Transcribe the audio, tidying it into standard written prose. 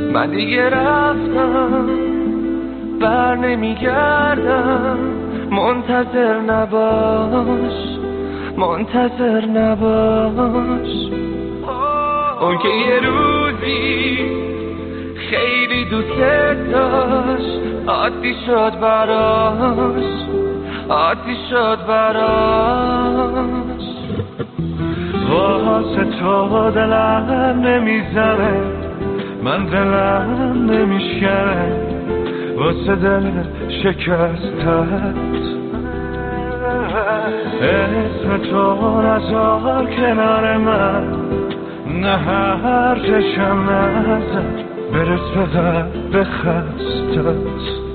من دیگه رفتم بر نمیگردم، منتظر نباش، منتظر نباش. اون که یه روزی خیلی دوست داشت، عادی شد براش، عادی شد براش. واسه تو دلم نمیزنه، من دلم نمیشکنه واسه دل شکستت. اسم تو نذار کنار من، نه حرفشم نزن برس به قلب خستت.